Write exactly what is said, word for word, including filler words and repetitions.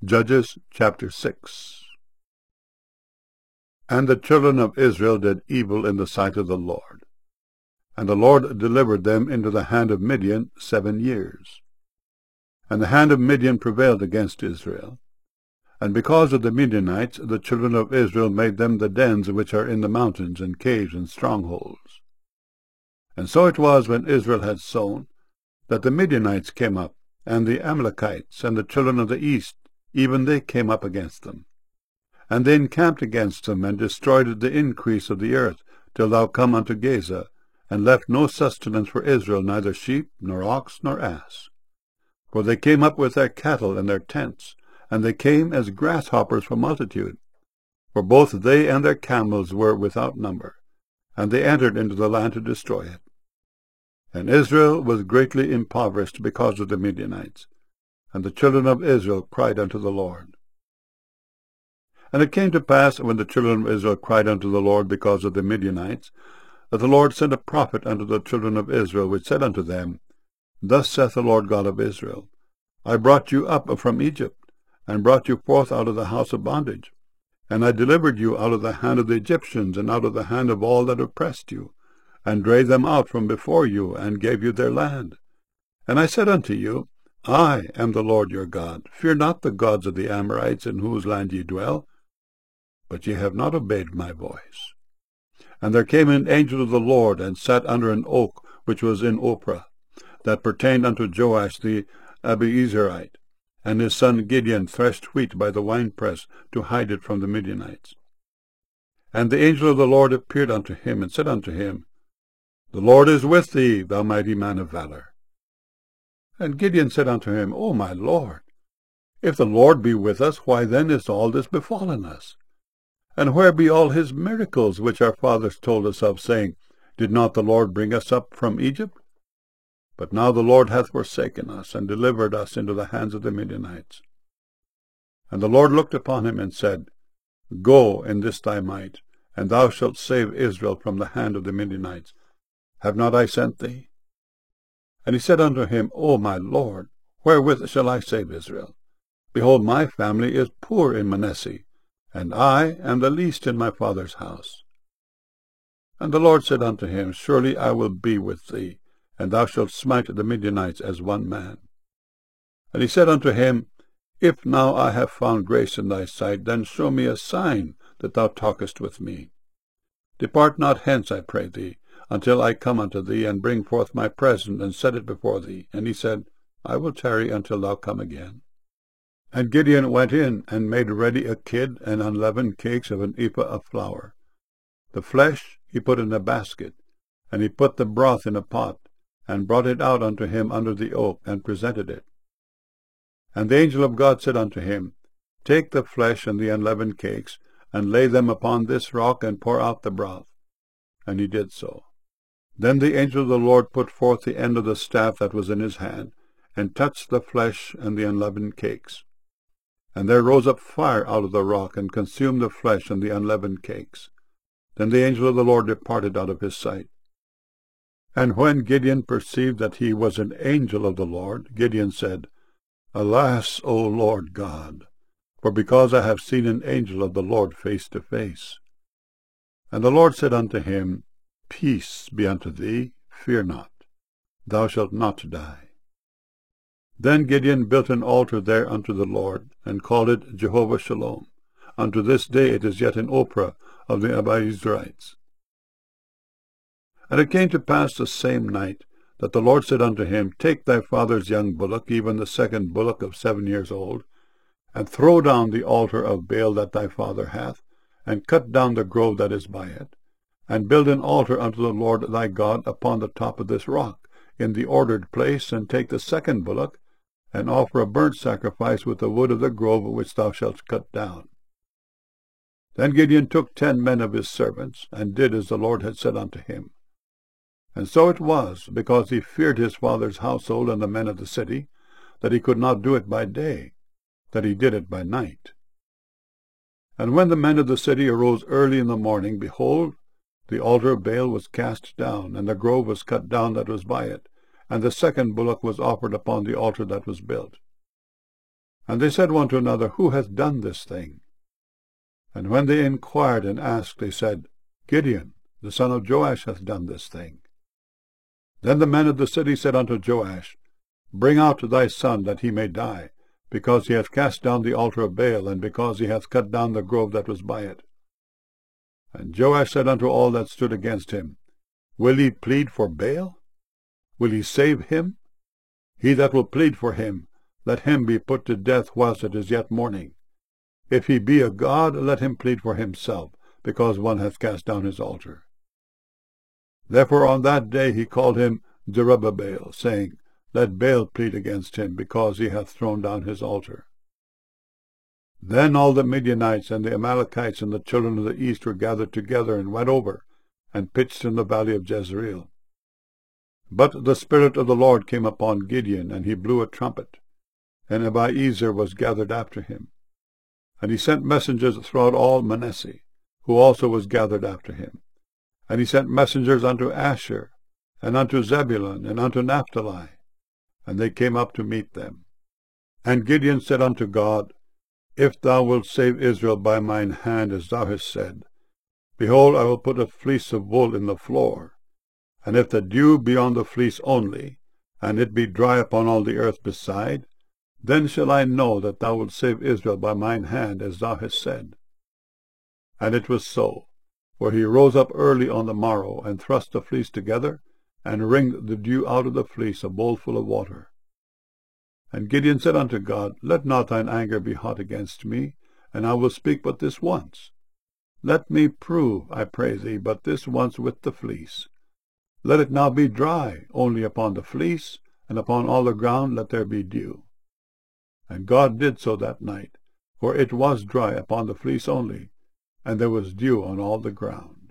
Judges chapter six. And the children of Israel did evil in the sight of the Lord. And the Lord delivered them into the hand of Midian seven years. And the hand of Midian prevailed against Israel. And because of the Midianites, the children of Israel made them the dens which are in the mountains, and caves, and strongholds. And so it was, when Israel had sown, that the Midianites came up, and the Amalekites, and the children of the east, even they came up against them. And they encamped against them, and destroyed the increase of the earth, till thou come unto Gaza, and left no sustenance for Israel, neither sheep, nor ox, nor ass. For they came up with their cattle and their tents, and they came as grasshoppers for multitude. For both they and their camels were without number, and they entered into the land to destroy it. And Israel was greatly impoverished because of the Midianites. And the children of Israel cried unto the Lord. And it came to pass, when the children of Israel cried unto the Lord because of the Midianites, that the Lord sent a prophet unto the children of Israel, which said unto them, Thus saith the Lord God of Israel, I brought you up from Egypt, and brought you forth out of the house of bondage. And I delivered you out of the hand of the Egyptians, and out of the hand of all that oppressed you, and drave them out from before you, and gave you their land. And I said unto you, I am the Lord your God. Fear not the gods of the Amorites, in whose land ye dwell. But ye have not obeyed my voice. And there came an angel of the Lord, and sat under an oak which was in Ophrah, that pertained unto Joash the Abiezrite. And his son Gideon threshed wheat by the winepress, to hide it from the Midianites. And the angel of the Lord appeared unto him, and said unto him, The Lord is with thee, thou mighty man of valor. And Gideon said unto him, O my Lord, if the Lord be with us, why then is all this befallen us? And where be all his miracles which our fathers told us of, saying, Did not the Lord bring us up from Egypt? But now the Lord hath forsaken us, and delivered us into the hands of the Midianites. And the Lord looked upon him, and said, Go in this thy might, and thou shalt save Israel from the hand of the Midianites. Have not I sent thee? And he said unto him, O my Lord, wherewith shall I save Israel? Behold, my family is poor in Manasseh, and I am the least in my father's house. And the Lord said unto him, Surely I will be with thee, and thou shalt smite the Midianites as one man. And he said unto him, If now I have found grace in thy sight, then show me a sign that thou talkest with me. Depart not hence, I pray thee, until I come unto thee, and bring forth my present, and set it before thee. And he said, I will tarry until thou come again. And Gideon went in, and made ready a kid, and unleavened cakes of an ephah of flour. The flesh he put in a basket, and he put the broth in a pot, and brought it out unto him under the oak, and presented it. And the angel of God said unto him, Take the flesh and the unleavened cakes, and lay them upon this rock, and pour out the broth. And he did so. Then the angel of the Lord put forth the end of the staff that was in his hand, and touched the flesh and the unleavened cakes. And there rose up fire out of the rock, and consumed the flesh and the unleavened cakes. Then the angel of the Lord departed out of his sight. And when Gideon perceived that he was an angel of the Lord, Gideon said, Alas, O Lord God, for because I have seen an angel of the Lord face to face. And the Lord said unto him, Peace be unto thee, fear not, thou shalt not die. Then Gideon built an altar there unto the Lord, and called it Jehovah Shalom. Unto this day it is yet in Ophrah of the Abiezrites. And it came to pass the same night, that the Lord said unto him, Take thy father's young bullock, even the second bullock of seven years old, and throw down the altar of Baal that thy father hath, and cut down the grove that is by it, and build an altar unto the Lord thy God upon the top of this rock, in the ordered place, and take the second bullock, and offer a burnt sacrifice with the wood of the grove which thou shalt cut down. Then Gideon took ten men of his servants, and did as the Lord had said unto him. And so it was, because he feared his father's household and the men of the city, that he could not do it by day, that he did it by night. And when the men of the city arose early in the morning, behold, the altar of Baal was cast down, and the grove was cut down that was by it, and the second bullock was offered upon the altar that was built. And they said one to another, Who hath done this thing? And when they inquired and asked, they said, Gideon, the son of Joash, hath done this thing. Then the men of the city said unto Joash, Bring out thy son, that he may die, because he hath cast down the altar of Baal, and because he hath cut down the grove that was by it. And Joash said unto all that stood against him, Will he plead for Baal? Will he save him? He that will plead for him, let him be put to death whilst it is yet morning. If he be a god, let him plead for himself, because one hath cast down his altar. Therefore on that day he called him Jerubbaal, saying, Let Baal plead against him, because he hath thrown down his altar. Then all the Midianites and the Amalekites and the children of the east were gathered together, and went over, and pitched in the valley of Jezreel. But the Spirit of the Lord came upon Gideon, and he blew a trumpet, and Abiezer was gathered after him. And he sent messengers throughout all Manasseh, who also was gathered after him. And he sent messengers unto Asher, and unto Zebulun, and unto Naphtali, and they came up to meet them. And Gideon said unto God, If thou wilt save Israel by mine hand, as thou hast said, behold, I will put a fleece of wool in the floor, and if the dew be on the fleece only, and it be dry upon all the earth beside, then shall I know that thou wilt save Israel by mine hand, as thou hast said. And it was so, for he rose up early on the morrow, and thrust the fleece together, and wringed the dew out of the fleece, a bowl full of water. And Gideon said unto God, Let not thine anger be hot against me, and I will speak but this once. Let me prove, I pray thee, but this once with the fleece. Let it now be dry, only upon the fleece, and upon all the ground let there be dew. And God did so that night, for it was dry upon the fleece only, and there was dew on all the ground.